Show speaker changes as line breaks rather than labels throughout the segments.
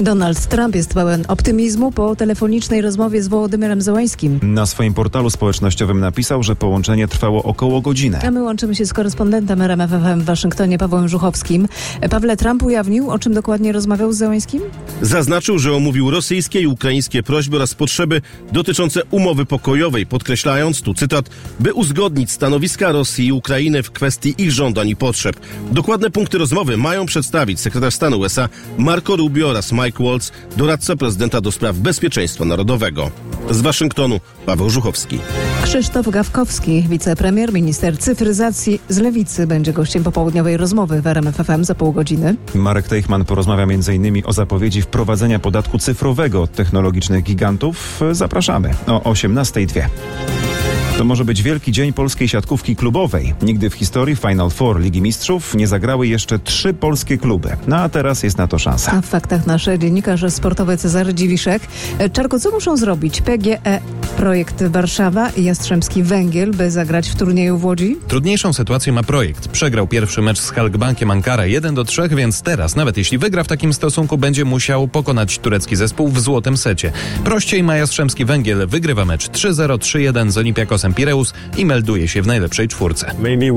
Donald Trump jest pełen optymizmu po telefonicznej rozmowie z Wołodymyrem Zełańskim.
Na swoim portalu społecznościowym napisał, że połączenie trwało około godziny.
A my łączymy się z korespondentem RMF FM w Waszyngtonie, Pawłem Żuchowskim. Pawle, Trump ujawnił, o czym dokładnie rozmawiał z Zełańskim?
Zaznaczył, że omówił rosyjskie i ukraińskie prośby oraz potrzeby dotyczące umowy pokojowej, podkreślając, tu cytat, by uzgodnić stanowiska Rosji i Ukrainy w kwestii ich żądań i potrzeb. Dokładne punkty rozmowy mają przedstawić sekretarz stanu USA Marco Rubio oraz Mike Waltz, doradca prezydenta do spraw bezpieczeństwa narodowego. Z Waszyngtonu Paweł Żuchowski.
Krzysztof Gawkowski, wicepremier, minister cyfryzacji z Lewicy, będzie gościem popołudniowej rozmowy w RMF FM za pół godziny.
Marek Teichmann porozmawia m.in. o zapowiedzi wprowadzenia podatku cyfrowego od technologicznych gigantów. Zapraszamy o 18:02. To może być wielki dzień polskiej siatkówki klubowej. Nigdy w historii Final Four Ligi Mistrzów nie zagrały jeszcze 3 polskie kluby. No a teraz jest na to szansa.
A w faktach nasz dziennikarz sportowy Cezary Dziwiszek. Czarko, co muszą zrobić PGE, Projekt Warszawa i Jastrzębski Węgiel, by zagrać w turnieju w Łodzi?
Trudniejszą sytuację ma Projekt. Przegrał pierwszy mecz z Halkbankiem Ankara 1-3, więc teraz, nawet jeśli wygra w takim stosunku, będzie musiał pokonać turecki zespół w złotym secie. Prościej ma Jastrzębski Węgiel. Wygrywa mecz 3-0, 3-1 z Olympiakosem Pireus i melduje się w najlepszej czwórce.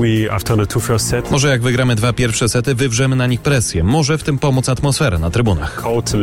Może jak wygramy 2 pierwsze sety, wywrzemy na nich presję. Może w tym pomóc atmosfera na trybunach.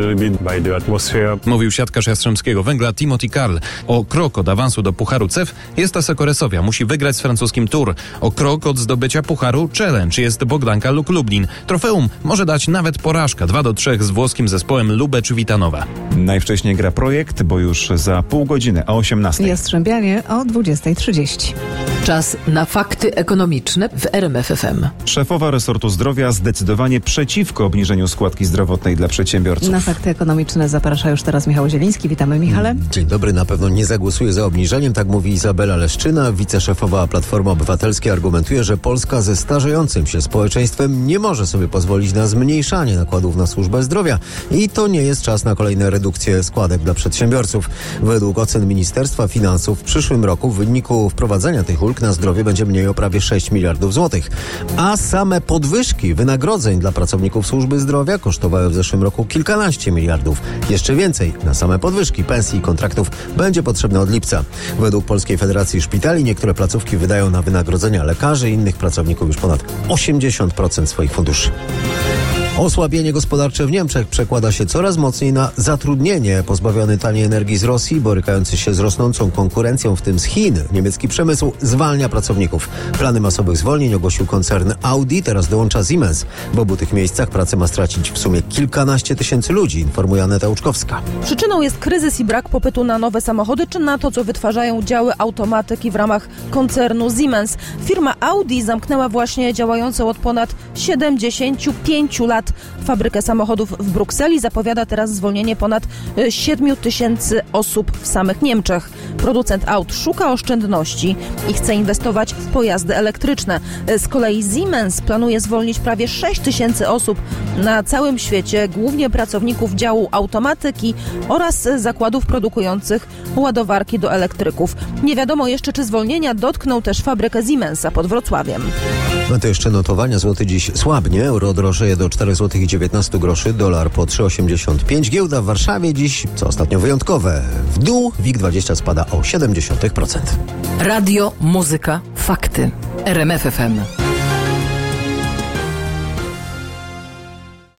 Mówił siatkarz Jastrzębskiego Węgla Timothy Karl. O krok od awansu do Pucharu CEF jest Asseco Resovia. Musi wygrać z francuskim Tour. O krok od zdobycia Pucharu Challenge jest Bogdanka Luk Lublin. Trofeum może dać nawet porażka 2-3 z włoskim zespołem Lubecz Witanowa.
Najwcześniej gra Projekt, bo już za pół godziny o 18:00.
Jastrzębianie o 20:30.
Czas na fakty ekonomiczne w RMF FM.
Szefowa resortu zdrowia zdecydowanie przeciwko obniżeniu składki zdrowotnej dla przedsiębiorców.
Na fakty ekonomiczne zaprasza już teraz Michał Zieliński. Witamy, Michale.
Dzień dobry. Na pewno nie zagłosuje za obniżeniem, tak mówi Izabela Leszczyna. Wiceszefowa Platformy Obywatelskiej argumentuje, że Polska ze starzejącym się społeczeństwem nie może sobie pozwolić na zmniejszanie nakładów na służbę zdrowia i to nie jest czas na kolejne redukcje składek dla przedsiębiorców. Według ocen Ministerstwa Finansów w przyszłym roku w wyniku wprowadzenia tych ulg na zdrowie będzie mniej o prawie 6 miliardów złotych. A same podwyżki wynagrodzeń dla pracowników służby zdrowia kosztowały w zeszłym roku kilkanaście miliardów. Jeszcze więcej na same podwyżki pensji i kontraktów będzie potrzebne od lipca. Według Polskiej Federacji Szpitali niektóre placówki wydają na wynagrodzenia lekarzy, innych pracowników już ponad 80% swoich funduszy. Osłabienie gospodarcze w Niemczech przekłada się coraz mocniej na zatrudnienie. Pozbawiony taniej energii z Rosji, borykający się z rosnącą konkurencją, w tym z Chin, niemiecki przemysł zwalnia pracowników. Plany masowych zwolnień ogłosił koncern Audi, teraz dołącza Siemens. W obu tych miejscach pracę ma stracić w sumie kilkanaście tysięcy ludzi, informuje Aneta Łuczkowska.
Przyczyną jest kryzys i brak popytu na nowe samochody, czy na to, co wytwarzają działy automatyki w ramach koncernu Siemens. Firma Audi zamknęła właśnie działającą od ponad 75 lat fabrykę samochodów w Brukseli. Zapowiada teraz zwolnienie ponad 7 tysięcy osób w samych Niemczech. Producent aut szuka oszczędności i chce inwestować w pojazdy elektryczne. Z kolei Siemens planuje zwolnić prawie 6 tysięcy osób na całym świecie, głównie pracowników działu automatyki oraz zakładów produkujących ładowarki do elektryków. Nie wiadomo jeszcze, czy zwolnienia dotkną też fabrykę Siemensa pod Wrocławiem.
No to jeszcze notowania. Złoty dziś słabnie. Euro drożeje do 4,19 zł, dolar po 3,85. Giełda w Warszawie dziś, co ostatnio wyjątkowe, w dół. WIG20 spada o 0,7%.
Radio, muzyka, fakty. RMF FM.